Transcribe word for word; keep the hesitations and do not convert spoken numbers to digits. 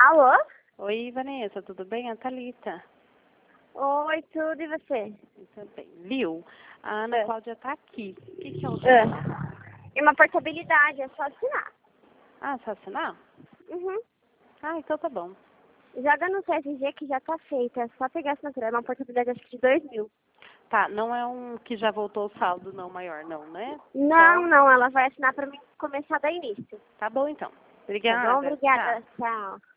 Alô? Oi, Vanessa, tudo bem? A Thalita. Oi, tudo e você? Tudo bem. Viu? A Ana É. Cláudia tá aqui. O que que é o É. sinal? É uma portabilidade, é só assinar. Ah, só assinar? Uhum. Ah, então tá bom. Joga no C S G que já tá feita, é só pegar a assinatura. É uma portabilidade acho que de dois mil. Tá, não é um que já voltou o saldo não maior, não, né? Não, Só? não, ela vai assinar pra mim começar da início. Tá bom então. Tá bom? Obrigada. Tchau. Obrigada, tchau.